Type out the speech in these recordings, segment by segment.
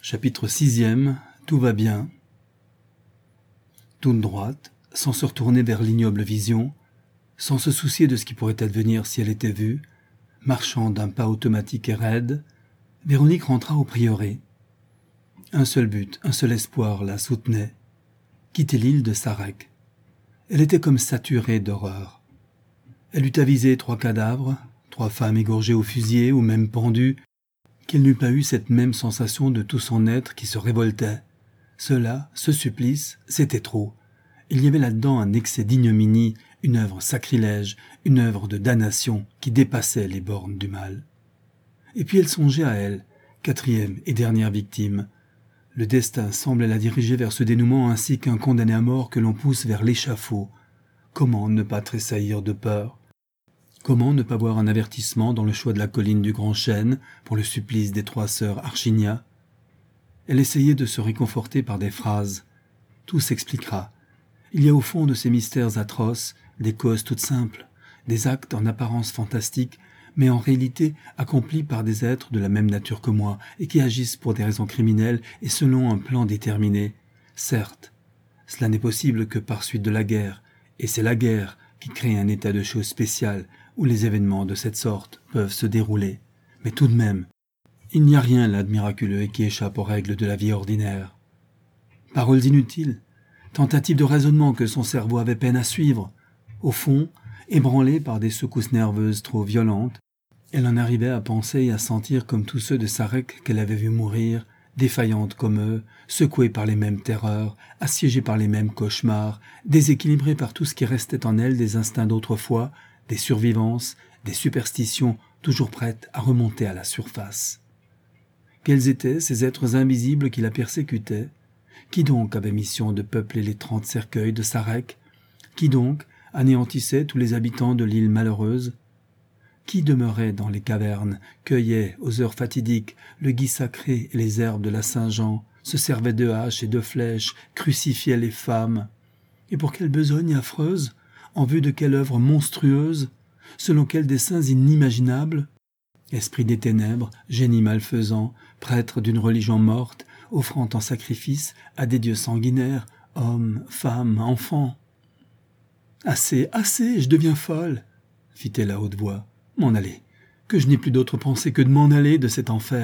Chapitre 6e. Tout va bien. Toute droite, sans se retourner vers l'ignoble vision, sans se soucier de ce qui pourrait advenir si elle était vue, marchant d'un pas automatique et raide, Véronique rentra au prieuré. Un seul but, un seul espoir la soutenait, quitter l'île de Sarek. Elle était comme saturée d'horreur. Elle eût avisé 3 cadavres, 3 femmes égorgées au fusier ou même pendues, qu'elle n'eût pas eu cette même sensation de tout son être qui se révoltait. Cela, ce supplice, c'était trop. Il y avait là-dedans un excès d'ignominie, une œuvre sacrilège, une œuvre de damnation qui dépassait les bornes du mal. Et puis elle songeait à elle, 4e et dernière victime. Le destin semblait la diriger vers ce dénouement ainsi qu'un condamné à mort que l'on pousse vers l'échafaud. Comment ne pas tressaillir de peur ? Comment ne pas voir un avertissement dans le choix de la colline du Grand Chêne pour le supplice des 3 sœurs Archinia ? Elle essayait de se réconforter par des phrases. Tout s'expliquera. Il y a au fond de ces mystères atroces des causes toutes simples, des actes en apparence fantastiques, mais en réalité accomplis par des êtres de la même nature que moi et qui agissent pour des raisons criminelles et selon un plan déterminé. Certes, cela n'est possible que par suite de la guerre, et c'est la guerre qui crée un état de choses spécial où les événements de cette sorte peuvent se dérouler. Mais tout de même, il n'y a rien là de miraculeux et qui échappe aux règles de la vie ordinaire. Paroles inutiles, tentatives de raisonnement que son cerveau avait peine à suivre. Au fond, ébranlée par des secousses nerveuses trop violentes, elle en arrivait à penser et à sentir comme tous ceux de Sarek qu'elle avait vus mourir, défaillante comme eux, secouée par les mêmes terreurs, assiégée par les mêmes cauchemars, déséquilibrée par tout ce qui restait en elle des instincts d'autrefois, des survivances, des superstitions toujours prêtes à remonter à la surface. Quels étaient ces êtres invisibles qui la persécutaient ? Qui donc avait mission de peupler les 30 cercueils de Sarek ? Qui donc anéantissait tous les habitants de l'île malheureuse ? Qui demeurait dans les cavernes, cueillait, aux heures fatidiques, le gui sacré et les herbes de la Saint-Jean, se servait de haches et de flèches, crucifiait les femmes ? Et pour quelle besogne affreuse ? En vue de quelle œuvre monstrueuse ? Selon quels desseins inimaginables ? Esprit des ténèbres, génie malfaisant, prêtre d'une religion morte, offrant en sacrifice à des dieux sanguinaires, hommes, femmes, enfants. « Assez, assez, je deviens folle !» fit-elle à haute voix. « M'en aller, que je n'ai plus d'autre pensée que de m'en aller de cet enfer. »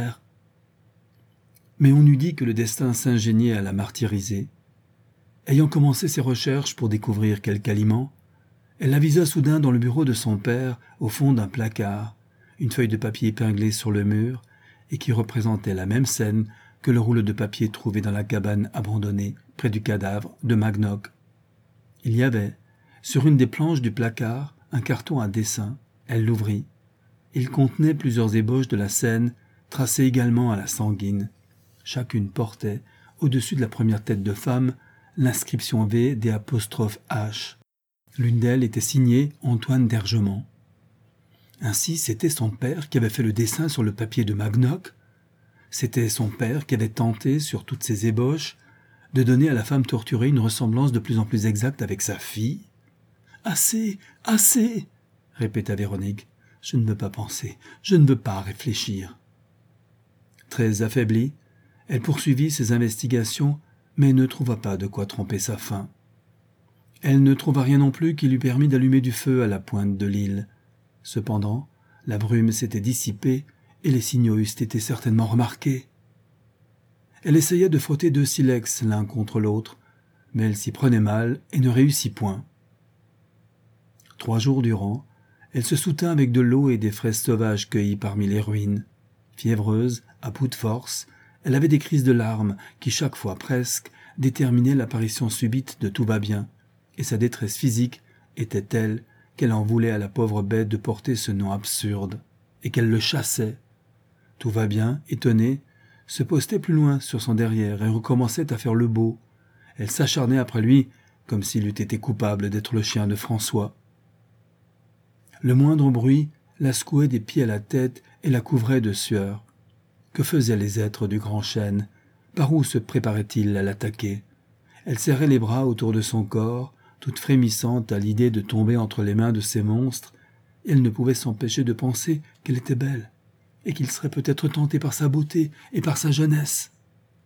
Mais on eût dit que le destin s'ingéniait à la martyriser. Ayant commencé ses recherches pour découvrir quelque aliment, elle avisa soudain dans le bureau de son père, au fond d'un placard, une feuille de papier épinglée sur le mur et qui représentait la même scène que le rouleau de papier trouvé dans la cabane abandonnée près du cadavre de Magnoc. Il y avait, sur une des planches du placard, un carton à dessin. Elle l'ouvrit. Il contenait plusieurs ébauches de la scène, tracées également à la sanguine. Chacune portait, au-dessus de la première tête de femme, l'inscription V d'H. L'une d'elles était signée Antoine d'Ergemont. Ainsi, c'était son père qui avait fait le dessin sur le papier de Magnoc. C'était son père qui avait tenté, sur toutes ces ébauches, de donner à la femme torturée une ressemblance de plus en plus exacte avec sa fille. « Assez, assez !» répéta Véronique. « Je ne veux pas penser, je ne veux pas réfléchir. » Très affaiblie, elle poursuivit ses investigations, mais ne trouva pas de quoi tromper sa faim. Elle ne trouva rien non plus qui lui permît d'allumer du feu à la pointe de l'île. Cependant, la brume s'était dissipée et les signaux eussent été certainement remarqués. Elle essaya de frotter 2 silex l'un contre l'autre, mais elle s'y prenait mal et ne réussit point. 3 jours durant, elle se soutint avec de l'eau et des fraises sauvages cueillies parmi les ruines. Fiévreuse, à bout de force, elle avait des crises de larmes qui, chaque fois presque, déterminaient l'apparition subite de tout va bien, et sa détresse physique était telle qu'elle en voulait à la pauvre bête de porter ce nom absurde, et qu'elle le chassait. Tout va bien, étonnée, se postait plus loin sur son derrière et recommençait à faire le beau. Elle s'acharnait après lui, comme s'il eût été coupable d'être le chien de François. Le moindre bruit la secouait des pieds à la tête et la couvrait de sueur. Que faisaient les êtres du Grand Chêne ? Par où se préparaient-ils à l'attaquer ? Elle serrait les bras autour de son corps, toute frémissante à l'idée de tomber entre les mains de ces monstres, et elle ne pouvait s'empêcher de penser qu'elle était belle, et qu'il serait peut-être tenté par sa beauté et par sa jeunesse.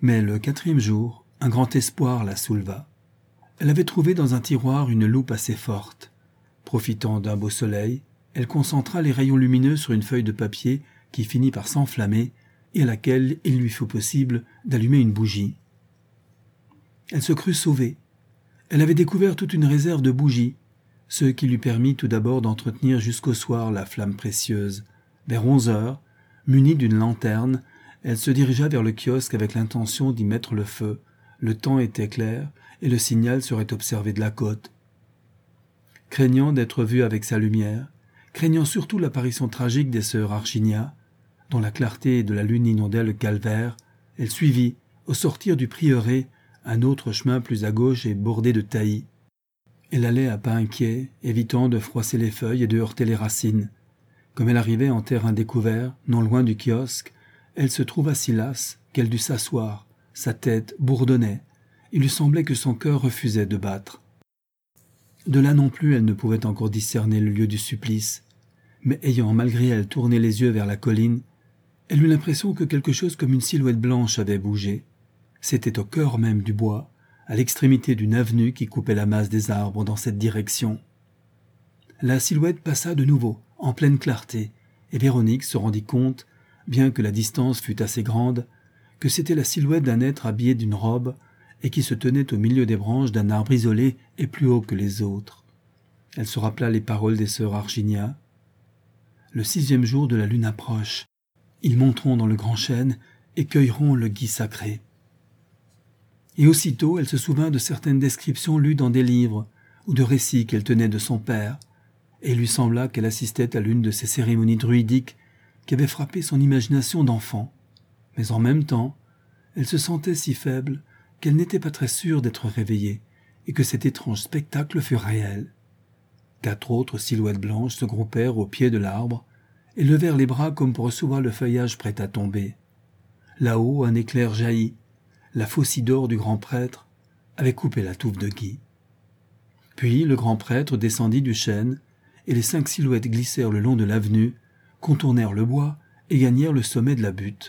Mais le 4e jour, un grand espoir la souleva. Elle avait trouvé dans un tiroir une loupe assez forte. Profitant d'un beau soleil, elle concentra les rayons lumineux sur une feuille de papier qui finit par s'enflammer et à laquelle il lui fut possible d'allumer une bougie. Elle se crut sauvée. Elle avait découvert toute une réserve de bougies, ce qui lui permit tout d'abord d'entretenir jusqu'au soir la flamme précieuse. Vers 11 heures, munie d'une lanterne, elle se dirigea vers le kiosque avec l'intention d'y mettre le feu. Le temps était clair et le signal serait observé de la côte. Craignant d'être vue avec sa lumière, craignant surtout l'apparition tragique des sœurs Archinia, dont la clarté de la lune inondait le calvaire, elle suivit, au sortir du prieuré, un autre chemin plus à gauche et bordé de taillis. Elle allait à pas inquiets, évitant de froisser les feuilles et de heurter les racines. Comme elle arrivait en terrain découvert, non loin du kiosque, elle se trouva si lasse qu'elle dut s'asseoir. Sa tête bourdonnait. Il lui semblait que son cœur refusait de battre. De là non plus, elle ne pouvait encore discerner le lieu du supplice. Mais ayant malgré elle tourné les yeux vers la colline, elle eut l'impression que quelque chose comme une silhouette blanche avait bougé. C'était au cœur même du bois, à l'extrémité d'une avenue qui coupait la masse des arbres dans cette direction. La silhouette passa de nouveau, en pleine clarté, et Véronique se rendit compte, bien que la distance fût assez grande, que c'était la silhouette d'un être habillé d'une robe et qui se tenait au milieu des branches d'un arbre isolé et plus haut que les autres. Elle se rappela les paroles des sœurs Archinia. Le 6e jour de la lune approche. Ils monteront dans le grand chêne et cueilleront le gui sacré. Et aussitôt, elle se souvint de certaines descriptions lues dans des livres ou de récits qu'elle tenait de son père, et il lui sembla qu'elle assistait à l'une de ces cérémonies druidiques qui avaient frappé son imagination d'enfant. Mais en même temps, elle se sentait si faible qu'elle n'était pas très sûre d'être réveillée et que cet étrange spectacle fût réel. 4 autres silhouettes blanches se groupèrent au pied de l'arbre et levèrent les bras comme pour recevoir le feuillage prêt à tomber. Là-haut, un éclair jaillit. La faucille d'or du grand prêtre avait coupé la touffe de gui. Puis le grand prêtre descendit du chêne et les 5 silhouettes glissèrent le long de l'avenue, contournèrent le bois et gagnèrent le sommet de la butte.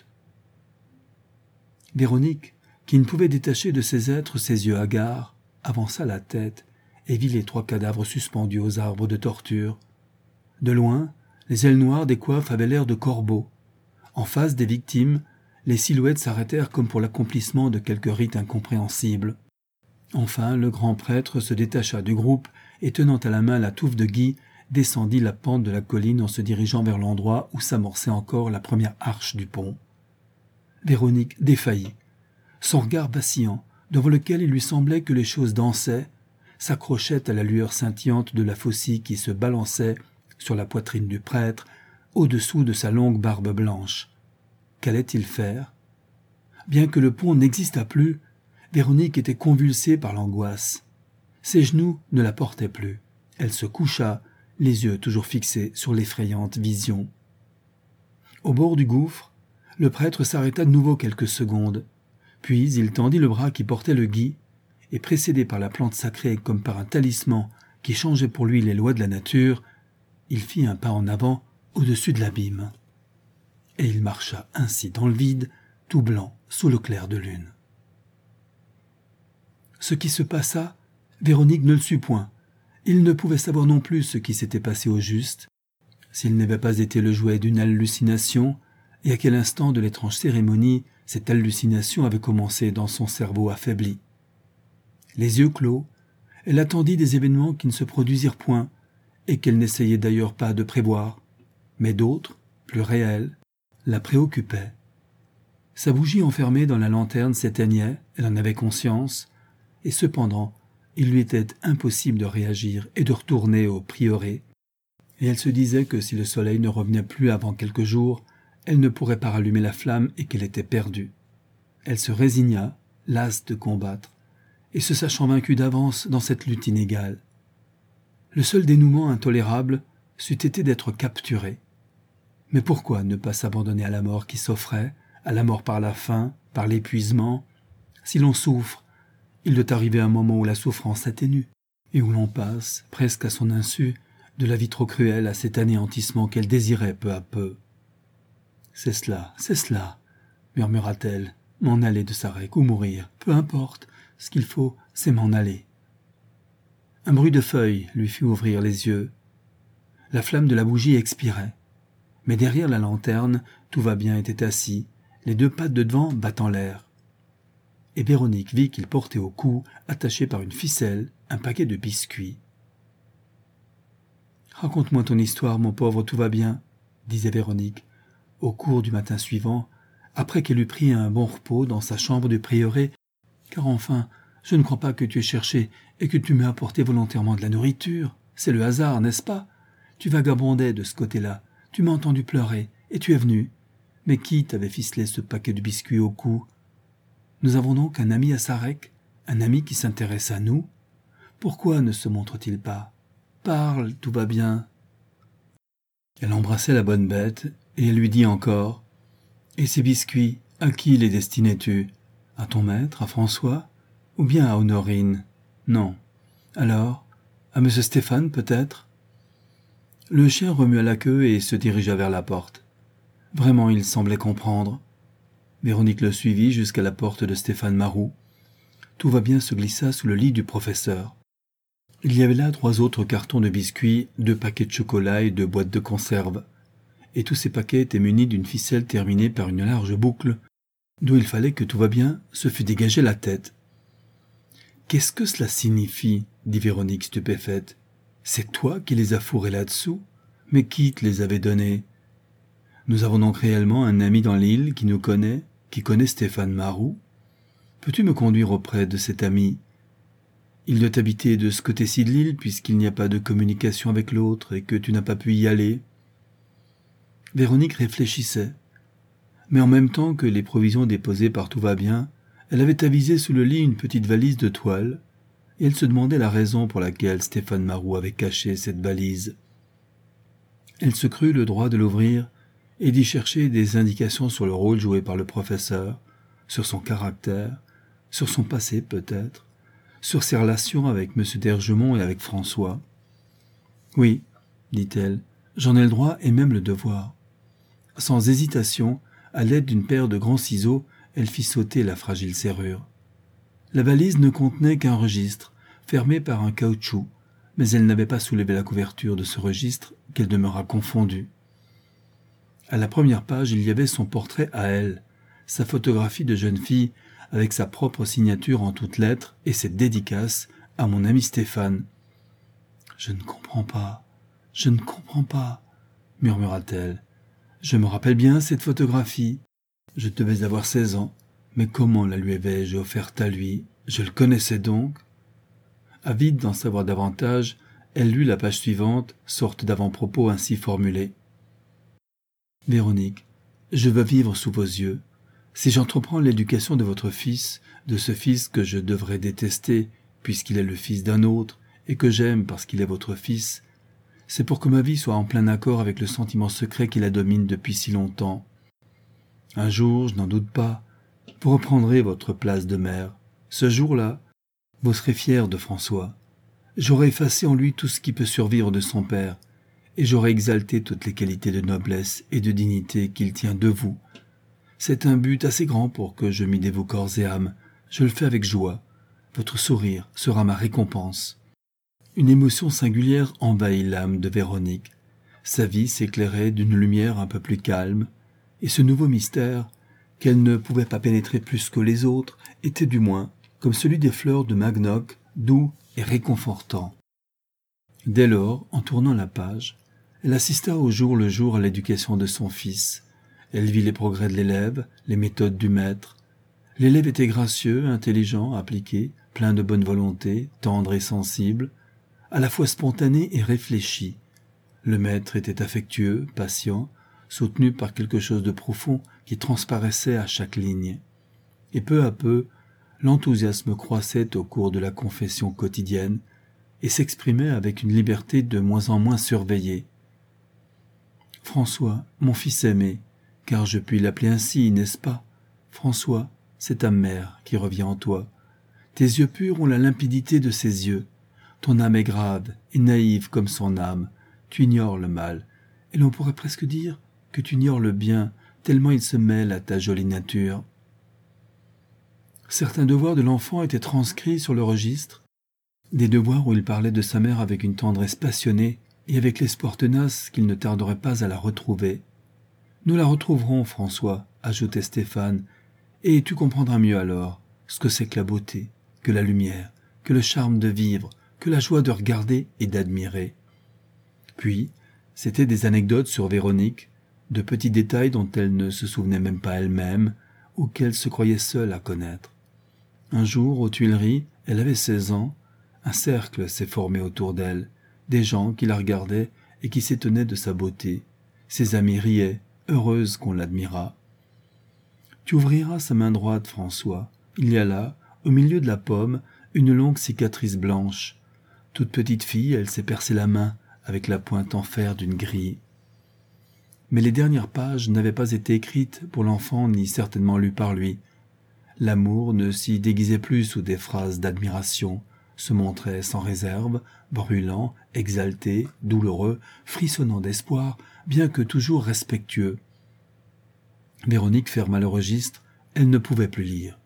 Véronique, qui ne pouvait détacher de ces êtres ses yeux hagards, avança la tête et vit les 3 cadavres suspendus aux arbres de torture. De loin, les ailes noires des coiffes avaient l'air de corbeaux. En face des victimes, les silhouettes s'arrêtèrent comme pour l'accomplissement de quelque rite incompréhensible. Enfin, le grand prêtre se détacha du groupe et, tenant à la main la touffe de gui, descendit la pente de la colline en se dirigeant vers l'endroit où s'amorçait encore la première arche du pont. Véronique défaillit. Son regard vacillant, devant lequel il lui semblait que les choses dansaient, s'accrochait à la lueur scintillante de la faucille qui se balançait sur la poitrine du prêtre, au-dessous de sa longue barbe blanche. Qu'allait-il faire? Bien que le pont n'existât plus, Véronique était convulsée par l'angoisse. Ses genoux ne la portaient plus. Elle se coucha, les yeux toujours fixés sur l'effrayante vision. Au bord du gouffre, le prêtre s'arrêta de nouveau quelques secondes. Puis il tendit le bras qui portait le gui, et précédé par la plante sacrée comme par un talisman qui changeait pour lui les lois de la nature, il fit un pas en avant au-dessus de l'abîme. Et il marcha ainsi dans le vide, tout blanc sous le clair de lune. Ce qui se passa, Véronique ne le sut point. Il ne pouvait savoir non plus ce qui s'était passé au juste, s'il n'avait pas été le jouet d'une hallucination, et à quel instant de l'étrange cérémonie cette hallucination avait commencé dans son cerveau affaibli. Les yeux clos, elle attendit des événements qui ne se produisirent point, et qu'elle n'essayait d'ailleurs pas de prévoir, mais d'autres, plus réels, la préoccupaient. Sa bougie enfermée dans la lanterne s'éteignait, elle en avait conscience, et cependant, il lui était impossible de réagir et de retourner au prieuré, et elle se disait que si le soleil ne revenait plus avant quelques jours, elle ne pourrait pas rallumer la flamme et qu'elle était perdue. Elle se résigna, lasse de combattre, et se sachant vaincue d'avance dans cette lutte inégale. Le seul dénouement intolérable c'eût été d'être capturée. Mais pourquoi ne pas s'abandonner à la mort qui s'offrait, à la mort par la faim, par l'épuisement? Si l'on souffre, il doit arriver un moment où la souffrance s'atténue, et où l'on passe, presque à son insu, de la vie trop cruelle à cet anéantissement qu'elle désirait peu à peu. C'est cela, murmura-t-elle, m'en aller de Sarek ou mourir, peu importe, ce qu'il faut, c'est m'en aller. Un bruit de feuilles lui fit ouvrir les yeux. La flamme de la bougie expirait. Mais derrière la lanterne, Tout va bien était assis, les deux pattes de devant battant l'air. Et Véronique vit qu'il portait au cou, attaché par une ficelle, un paquet de biscuits. « Raconte-moi ton histoire, mon pauvre Tout va bien, » disait Véronique, au cours du matin suivant, après qu'elle eut pris un bon repos dans sa chambre du prieuré, car enfin, je ne crois pas que tu aies cherché et que tu m'aies apporté volontairement de la nourriture. C'est le hasard, n'est-ce pas? Tu vagabondais de ce côté-là, tu m'as entendu pleurer, et tu es venu. Mais qui t'avait ficelé ce paquet de biscuits au cou? Nous avons donc un ami à Sarek, un ami qui s'intéresse à nous. Pourquoi ne se montre-t-il pas? Parle, Tout va bien. Elle embrassait la bonne bête, et elle lui dit encore, « Et ces biscuits, à qui les destinais-tu? À ton maître, à François? Ou bien à Honorine? Non. Alors, à M. Stéphane, peut-être ?» Le chien remua la queue et se dirigea vers la porte. Vraiment, il semblait comprendre. Véronique le suivit jusqu'à la porte de Stéphane Marou. Tout va bien se glissa sous le lit du professeur. Il y avait là 3 autres cartons de biscuits, 2 paquets de chocolat et 2 boîtes de conserve. Et tous ces paquets étaient munis d'une ficelle terminée par une large boucle, d'où il fallait que Tout va bien se fût dégagé la tête. « Qu'est-ce que cela signifie ?» dit Véronique stupéfaite. « C'est toi qui les as fourrés là-dessous? Mais qui te les avait donnés? Nous avons donc réellement un ami dans l'île qui nous connaît, qui connaît Stéphane Marou? Peux-tu me conduire auprès de cet ami? Il doit habiter de ce côté-ci de l'île puisqu'il n'y a pas de communication avec l'autre et que tu n'as pas pu y aller. » Véronique réfléchissait. Mais en même temps que les provisions déposées par Tout va bien, elle avait avisé sous le lit une petite valise de toile, et elle se demandait la raison pour laquelle Stéphane Marou avait caché cette valise. Elle se crut le droit de l'ouvrir et d'y chercher des indications sur le rôle joué par le professeur, sur son caractère, sur son passé peut-être, sur ses relations avec M. d'Ergemont et avec François. « Oui, dit-elle, j'en ai le droit et même le devoir. » Sans hésitation, à l'aide d'une paire de grands ciseaux, elle fit sauter la fragile serrure. La valise ne contenait qu'un registre, fermé par un caoutchouc, mais elle n'avait pas soulevé la couverture de ce registre qu'elle demeura confondue. À la première page, il y avait son portrait à elle, sa photographie de jeune fille avec sa propre signature en toutes lettres et cette dédicace à mon ami Stéphane. « Je ne comprends pas, murmura-t-elle. « Je me rappelle bien cette photographie. Je devais avoir 16 ans, mais comment la lui avais-je offerte à lui? Je le connaissais donc. » Avide d'en savoir davantage, elle lut la page suivante, sorte d'avant-propos ainsi formulé. « Véronique, je veux vivre sous vos yeux. Si j'entreprends l'éducation de votre fils, de ce fils que je devrais détester, puisqu'il est le fils d'un autre, et que j'aime parce qu'il est votre fils, c'est pour que ma vie soit en plein accord avec le sentiment secret qui la domine depuis si longtemps. Un jour, je n'en doute pas, vous reprendrez votre place de mère. Ce jour-là, vous serez fière de François. J'aurai effacé en lui tout ce qui peut survivre de son père, et j'aurai exalté toutes les qualités de noblesse et de dignité qu'il tient de vous. C'est un but assez grand pour que je m'y dévoue corps et âme. Je le fais avec joie. Votre sourire sera ma récompense. » Une émotion singulière envahit l'âme de Véronique. Sa vie s'éclairait d'une lumière un peu plus calme, et ce nouveau mystère, qu'elle ne pouvait pas pénétrer plus que les autres, était du moins, comme celui des fleurs de Magnoc, doux et réconfortant. Dès lors, en tournant la page, elle assista au jour le jour à l'éducation de son fils. Elle vit les progrès de l'élève, les méthodes du maître. L'élève était gracieux, intelligent, appliqué, plein de bonne volonté, tendre et sensible, à la fois spontané et réfléchi. Le maître était affectueux, patient, soutenu par quelque chose de profond qui transparaissait à chaque ligne. Et peu à peu, l'enthousiasme croissait au cours de la confession quotidienne et s'exprimait avec une liberté de moins en moins surveillée. « François, mon fils aimé, car je puis l'appeler ainsi, n'est-ce pas? François, c'est ta mère qui revient en toi. Tes yeux purs ont la limpidité de ses yeux. Ton âme est grave et naïve comme son âme. Tu ignores le mal, et l'on pourrait presque dire que tu ignores le bien, tellement il se mêle à ta jolie nature. Certains devoirs de l'enfant étaient transcrits sur le registre, des devoirs où il parlait de sa mère avec une tendresse passionnée et avec l'espoir tenace qu'il ne tarderait pas à la retrouver. « Nous la retrouverons, François, » ajoutait Stéphane, « et tu comprendras mieux alors ce que c'est que la beauté, que la lumière, que le charme de vivre, que la joie de regarder et d'admirer. » Puis, c'étaient des anecdotes sur Véronique, de petits détails dont elle ne se souvenait même pas elle-même, ou qu'elle se croyait seule à connaître. Un jour, aux Tuileries, elle avait 16 ans, un cercle s'est formé autour d'elle, des gens qui la regardaient et qui s'étonnaient de sa beauté. Ses amis riaient, heureuses qu'on l'admirât. « Tu ouvriras sa main droite, François. Il y a là, au milieu de la paume, une longue cicatrice blanche. Toute petite fille, elle s'est percé la main avec la pointe en fer d'une grille. » Mais les dernières pages n'avaient pas été écrites pour l'enfant ni certainement lues par lui. L'amour ne s'y déguisait plus sous des phrases d'admiration, se montrait sans réserve, brûlant, exalté, douloureux, frissonnant d'espoir, bien que toujours respectueux. Véronique ferma le registre, elle ne pouvait plus lire.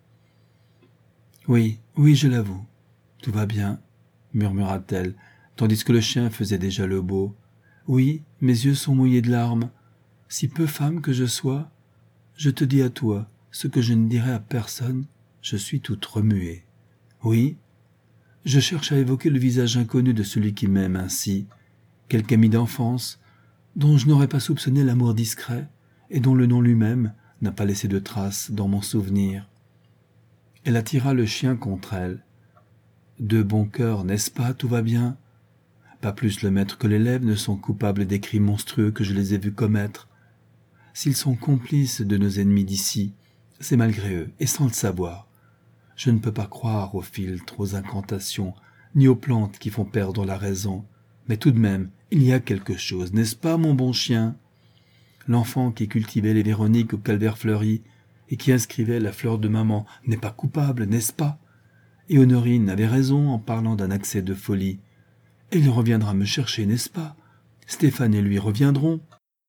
« Oui, oui, je l'avoue, tout va bien, » murmura-t-elle, tandis que le chien faisait déjà le beau. « Oui, mes yeux sont mouillés de larmes. Si peu femme que je sois, je te dis à toi ce que je ne dirai à personne, je suis toute remuée. Oui, je cherche à évoquer le visage inconnu de celui qui m'aime ainsi, quelque ami d'enfance, dont je n'aurais pas soupçonné l'amour discret, et dont le nom lui-même n'a pas laissé de traces dans mon souvenir. » Elle attira le chien contre elle. « De bon cœur, n'est-ce pas, tout va bien ? Pas plus le maître que l'élève ne sont coupables des crimes monstrueux que je les ai vus commettre. S'ils sont complices de nos ennemis d'ici, c'est malgré eux, et sans le savoir. Je ne peux pas croire aux filtres, aux incantations, ni aux plantes qui font perdre la raison. Mais tout de même, il y a quelque chose, n'est-ce pas, mon bon chien ? L'enfant qui cultivait les Véroniques au calvaire fleuri et qui inscrivait la fleur de maman n'est pas coupable, n'est-ce pas ? Et Honorine avait raison en parlant d'un accès de folie. Et il reviendra me chercher, n'est-ce pas ? Stéphane et lui reviendront. »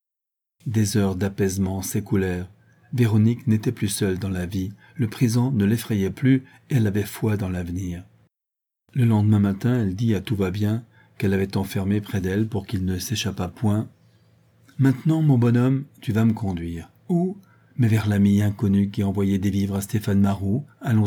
Des heures d'apaisement s'écoulèrent. Véronique n'était plus seule dans la vie, le présent ne l'effrayait plus et elle avait foi dans l'avenir. Le lendemain matin, elle dit à Tout va bien, qu'elle avait enfermé près d'elle pour qu'il ne s'échappât point. « Maintenant, mon bonhomme, tu vas me conduire. Où ? Mais vers l'ami inconnu qui envoyait des livres à Stéphane Marou. Allons-y. »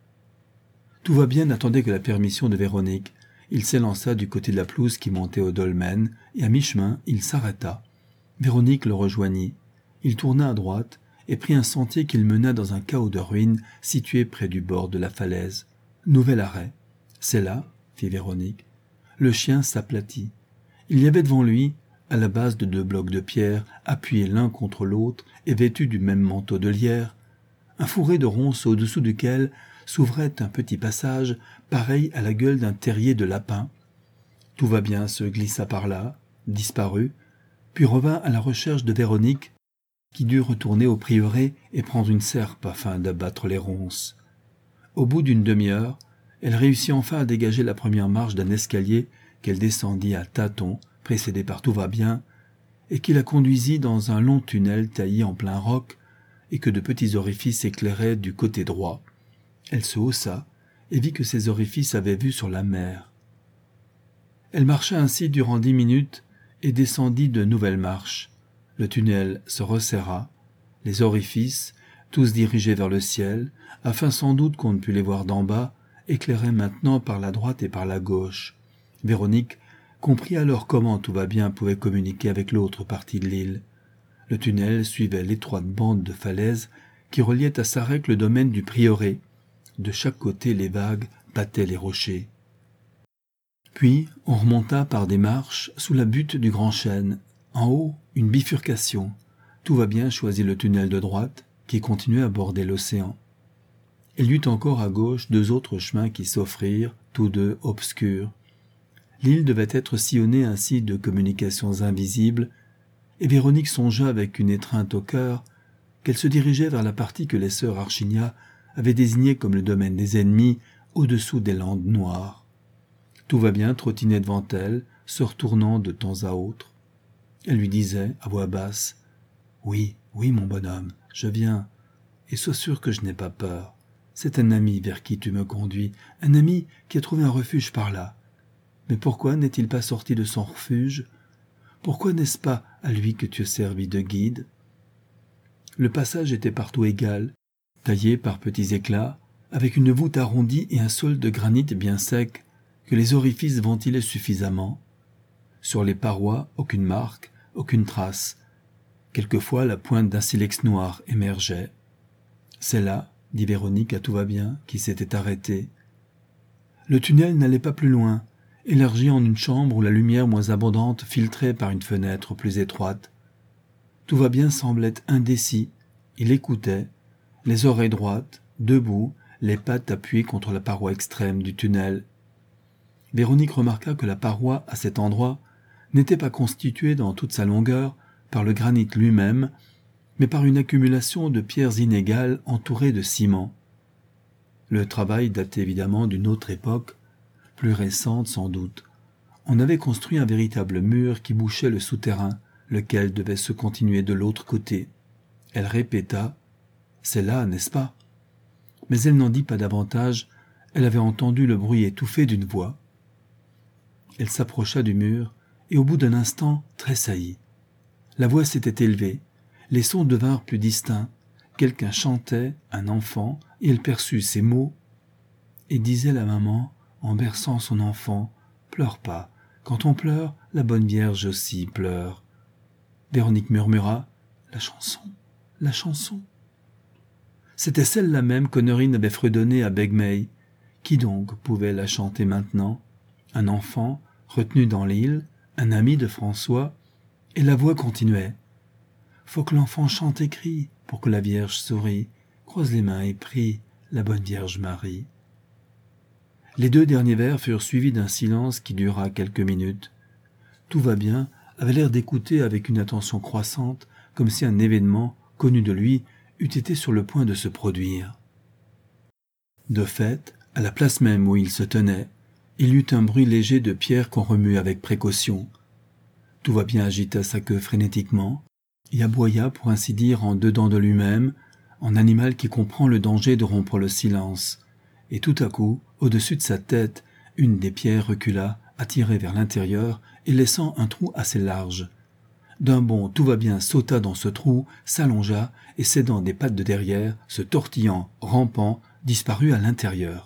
Tout va bien n'attendait que la permission de Véronique. Il s'élança du côté de la pelouse qui montait au dolmen, et à mi-chemin, il s'arrêta. Véronique le rejoignit. Il tourna à droite et prit un sentier qu'il mena dans un chaos de ruines situé près du bord de la falaise. Nouvel arrêt. « C'est là, » fit Véronique. Le chien s'aplatit. Il y avait devant lui, à la base de 2 blocs de pierre, appuyés l'un contre l'autre et vêtus du même manteau de lierre, un fourré de ronces au-dessous duquel s'ouvrait un petit passage pareil à la gueule d'un terrier de lapin. Tout va bien se glissa par là, disparut, puis revint à la recherche de Véronique, qui dut retourner au prieuré et prendre une serpe afin d'abattre les ronces. Au bout d'une demi-heure, elle réussit enfin à dégager la première marche d'un escalier qu'elle descendit à tâtons, précédée par Tout va bien, et qui la conduisit dans un long tunnel taillé en plein roc et que de petits orifices éclairaient du côté droit. Elle se haussa et vit que ces orifices avaient vue sur la mer. Elle marcha ainsi durant 10 minutes et descendit de nouvelles marches. Le tunnel se resserra, les orifices, tous dirigés vers le ciel, afin sans doute qu'on ne pût les voir d'en bas, éclairaient maintenant par la droite et par la gauche. Véronique comprit alors comment Tout va bien pouvait communiquer avec l'autre partie de l'île. Le tunnel suivait l'étroite bande de falaises qui reliait à Sarrec le domaine du prieuré. De chaque côté, les vagues battaient les rochers. Puis, on remonta par des marches sous la butte du Grand Chêne. En haut, une bifurcation. Tout va bien choisit le tunnel de droite, qui continuait à border l'océan. Il y eut encore à gauche 2 autres chemins qui s'offrirent, tous deux obscurs. L'île devait être sillonnée ainsi de communications invisibles, et Véronique songea avec une étreinte au cœur qu'elle se dirigeait vers la partie que les sœurs Archinia avaient désignée comme le domaine des ennemis au-dessous des landes noires. Tout va bien trottinait devant elle, se retournant de temps à autre. Elle lui disait, à voix basse, « Oui, oui, mon bonhomme, je viens, et sois sûr que je n'ai pas peur. C'est un ami vers qui tu me conduis, un ami qui a trouvé un refuge par là. Mais pourquoi n'est-il pas sorti de son refuge? Pourquoi n'est-ce pas à lui que tu as servi de guide? Le passage était partout égal, taillé par petits éclats, avec une voûte arrondie et un sol de granit bien sec que les orifices ventilaient suffisamment. Sur les parois, aucune marque, aucune trace. Quelquefois, la pointe d'un silex noir émergeait. « C'est là, » dit Véronique à Tout va bien, qui s'était arrêtée. Le tunnel n'allait pas plus loin, élargi en une chambre où la lumière moins abondante filtrait par une fenêtre plus étroite. Tout va bien semblait indécis. Il écoutait, les oreilles droites, debout, les pattes appuyées contre la paroi extrême du tunnel. Véronique remarqua que la paroi, à cet endroit, n'était pas constituée dans toute sa longueur par le granit lui-même, mais par une accumulation de pierres inégales entourées de ciment. Le travail datait évidemment d'une autre époque, plus récente sans doute. On avait construit un véritable mur qui bouchait le souterrain, lequel devait se continuer de l'autre côté. Elle répéta « C'est là, n'est-ce pas ?» Mais elle n'en dit pas davantage, elle avait entendu le bruit étouffé d'une voix. Elle s'approcha du mur et au bout d'un instant tressaillit. La voix s'était élevée, les sons devinrent plus distincts, quelqu'un chantait, un enfant, et elle perçut ces mots. Et disait la maman, en berçant son enfant, « Pleure pas, quand on pleure, la bonne Vierge aussi pleure. » Véronique murmura, « La chanson, la chanson. » C'était celle-là même qu'Honorine avait fredonnée à Begmeil. Qui donc pouvait la chanter maintenant? Un enfant, retenu dans l'île, un ami de François, et la voix continuait. « Faut que l'enfant chante et crie, pour que la Vierge sourie, croise les mains et prie, la bonne Vierge Marie. » Les deux derniers vers furent suivis d'un silence qui dura quelques minutes. Tout va bien avait l'air d'écouter avec une attention croissante, comme si un événement, connu de lui, eût été sur le point de se produire. De fait, à la place même où il se tenait, il y eut un bruit léger de pierres qu'on remue avec précaution. Tout va bien agita sa queue frénétiquement, et aboya pour ainsi dire en dedans de lui-même, en animal qui comprend le danger de rompre le silence. Et tout à coup, au-dessus de sa tête, une des pierres recula, attirée vers l'intérieur et laissant un trou assez large. D'un bond, Tout va bien sauta dans ce trou, s'allongea et s'aidant des pattes de derrière, se tortillant, rampant, disparut à l'intérieur.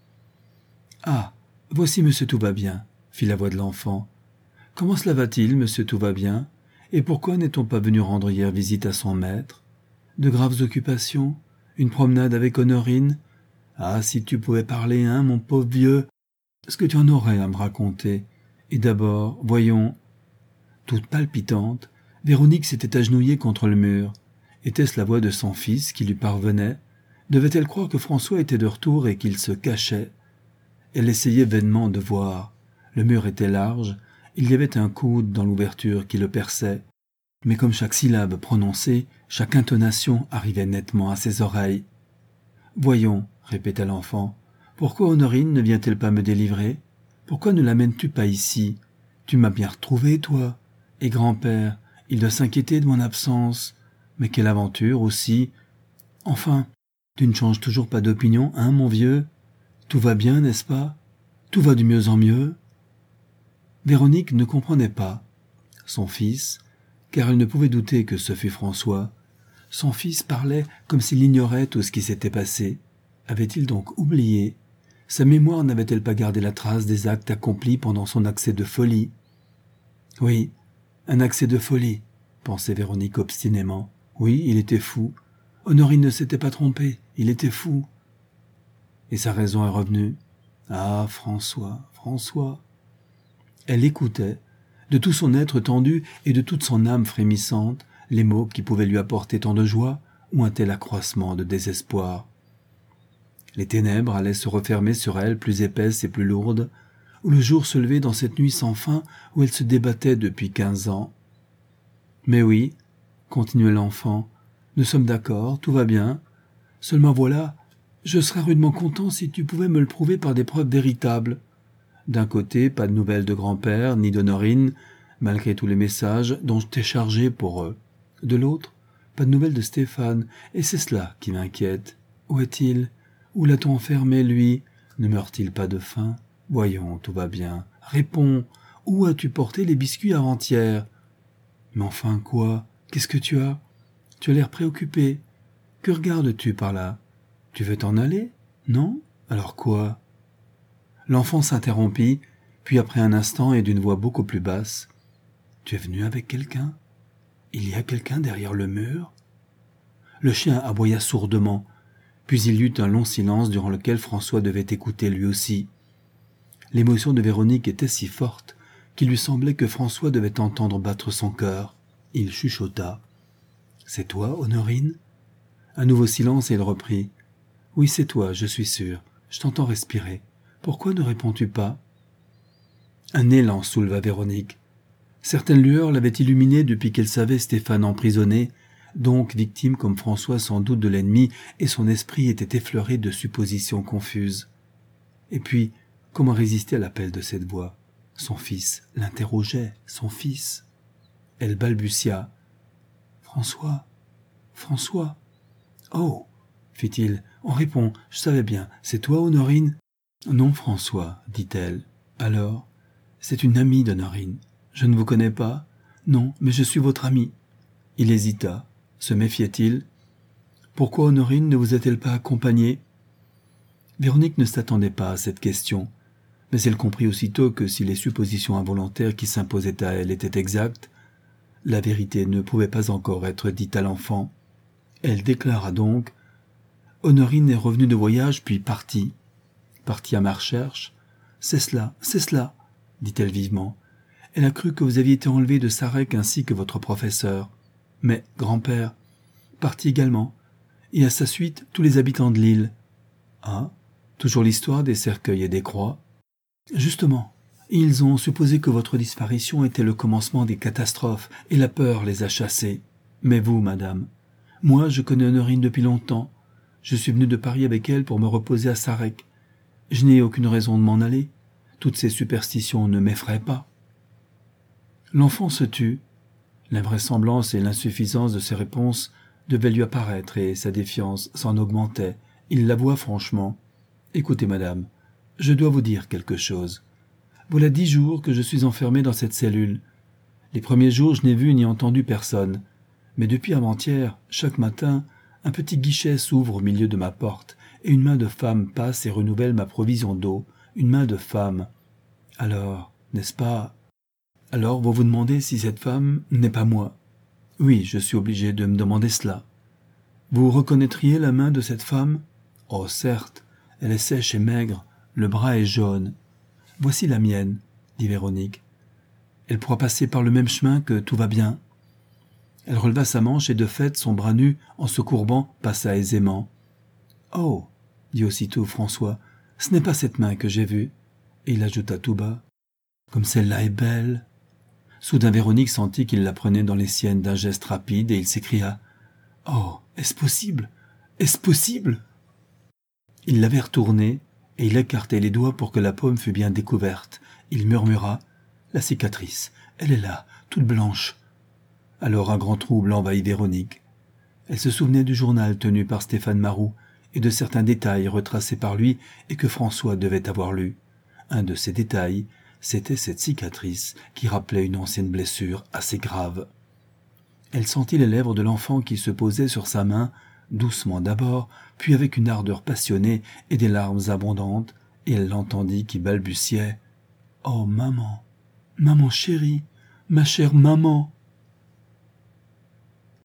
« Ah, voici monsieur Tout va bien, » fit la voix de l'enfant. « Comment cela va-t-il, monsieur Tout va bien? Et pourquoi n'est-on pas venu rendre hier visite à son maître? De graves occupations? Une promenade avec Honorine? Ah, si tu pouvais parler, hein, mon pauvre vieux, ce que tu en aurais à me raconter. Et d'abord, voyons. » Toute palpitante, Véronique s'était agenouillée contre le mur. Était-ce la voix de son fils qui lui parvenait? Devait-elle croire que François était de retour et qu'il se cachait? Elle essayait vainement de voir. Le mur était large, il y avait un coude dans l'ouverture qui le perçait. Mais comme chaque syllabe prononcée, chaque intonation arrivait nettement à ses oreilles. « Voyons, » répéta l'enfant, « pourquoi Honorine ne vient-elle pas me délivrer? Pourquoi ne l'amènes-tu pas ici? Tu m'as bien retrouvé, toi. Et grand-père, il doit s'inquiéter de mon absence. Mais quelle aventure aussi. Enfin, tu ne changes toujours pas d'opinion, hein, mon vieux? Tout va bien, n'est-ce pas? Tout va du mieux en mieux. » Véronique ne comprenait pas. Son fils, car elle ne pouvait douter que ce fût François, son fils parlait comme s'il ignorait tout ce qui s'était passé. Avait-il donc oublié? Sa mémoire n'avait-elle pas gardé la trace des actes accomplis pendant son accès de folie? Oui, un accès de folie, pensait Véronique obstinément. Oui, il était fou. Honorine ne s'était pas trompée, il était fou. Et sa raison est revenue. Ah, François, François. Elle écoutait, de tout son être tendu et de toute son âme frémissante, les mots qui pouvaient lui apporter tant de joie ou un tel accroissement de désespoir. Les ténèbres allaient se refermer sur elle plus épaisses et plus lourdes, où le jour se levait dans cette nuit sans fin où elle se débattait depuis 15 ans. « Mais oui, » continuait l'enfant, « nous sommes d'accord, tout va bien. Seulement voilà, je serais rudement content si tu pouvais me le prouver par des preuves véritables. D'un côté, pas de nouvelles de grand-père ni d'Honorine, malgré tous les messages dont je t'ai chargé pour eux. De l'autre, pas de nouvelles de Stéphane, et c'est cela qui m'inquiète. Où est-il? Où l'a-t-on enfermé, lui? Ne meurt-il pas de faim? Voyons, tout va bien. Réponds, où as-tu porté les biscuits avant-hier? Mais enfin, quoi? Qu'est-ce que tu as? Tu as l'air préoccupé. Que regardes-tu par là? Tu veux t'en aller? Non? Alors quoi? L'enfant s'interrompit, puis après un instant et d'une voix beaucoup plus basse. Tu es venu avec quelqu'un? Il y a quelqu'un derrière le mur? Le chien aboya sourdement, puis il y eut un long silence durant lequel François devait écouter lui aussi. L'émotion de Véronique était si forte qu'il lui semblait que François devait entendre battre son cœur. Il chuchota. « C'est toi, Honorine ?» Un nouveau silence et il reprit. « Oui, c'est toi, je suis sûr. Je t'entends respirer. Pourquoi ne réponds-tu pas ?» Un élan souleva Véronique. Certaines lueurs l'avaient illuminée depuis qu'elle savait Stéphane emprisonné, donc victime comme François sans doute de l'ennemi, et son esprit était effleuré de suppositions confuses. Et puis, comment résister à l'appel de cette voix? Son fils l'interrogeait, son fils. Elle balbutia. « François, François. »« Oh !» fit-il. « On répond, je savais bien. C'est toi, Honorine ?»« Non, François, dit-elle. »« Alors, c'est une amie d'Honorine. Je ne vous connais pas? Non, mais je suis votre amie. » Il hésita. Se méfiait-il? Pourquoi Honorine ne vous a-t-elle pas accompagné? Véronique ne s'attendait pas à cette question, mais elle comprit aussitôt que si les suppositions involontaires qui s'imposaient à elle étaient exactes, la vérité ne pouvait pas encore être dite à l'enfant. Elle déclara donc « Honorine est revenue de voyage puis partie. Partie à ma recherche. C'est cela, dit-elle vivement. Elle a cru que vous aviez été enlevé de Sarek ainsi que votre professeur. Mais, grand-père, parti également, et à sa suite tous les habitants de l'île. Ah, toujours l'histoire des cercueils et des croix. Justement, ils ont supposé que votre disparition était le commencement des catastrophes, et la peur les a chassés. Mais vous, madame, moi je connais Honorine depuis longtemps. Je suis venu de Paris avec elle pour me reposer à Sarek. Je n'ai aucune raison de m'en aller. Toutes ces superstitions ne m'effraient pas. L'enfant se tut. L'invraisemblance et l'insuffisance de ses réponses devaient lui apparaître et sa défiance s'en augmentait. Il l'avoua franchement. « Écoutez, madame, je dois vous dire quelque chose. Voilà 10 jours que je suis enfermé dans cette cellule. Les premiers jours, je n'ai vu ni entendu personne. Mais depuis avant-hier, chaque matin, un petit guichet s'ouvre au milieu de ma porte et une main de femme passe et renouvelle ma provision d'eau. Une main de femme. Alors, n'est-ce pas... Alors, vous vous demandez si cette femme n'est pas moi. Oui, je suis obligé de me demander cela. Vous reconnaîtriez la main de cette femme? Oh, certes, elle est sèche et maigre, le bras est jaune. Voici la mienne, dit Véronique. Elle pourra passer par le même chemin que tout va bien. Elle releva sa manche et de fait, son bras nu, en se courbant, passa aisément. Oh, dit aussitôt François, ce n'est pas cette main que j'ai vue. Et il ajouta tout bas. Comme celle-là est belle. Soudain Véronique sentit qu'il la prenait dans les siennes d'un geste rapide et il s'écria « Oh, est-ce possible? Est-ce possible ?» Il l'avait retournée et il écartait les doigts pour que la paume fût bien découverte. Il murmura « La cicatrice, elle est là, toute blanche. » Alors un grand trouble envahit Véronique. Elle se souvenait du journal tenu par Stéphane Marou et de certains détails retracés par lui et que François devait avoir lus. Un de ces détails, c'était cette cicatrice qui rappelait une ancienne blessure assez grave. Elle sentit les lèvres de l'enfant qui se posaient sur sa main, doucement d'abord, puis avec une ardeur passionnée et des larmes abondantes, et elle l'entendit qui balbutiait « Oh, maman, maman chérie, ma chère maman !»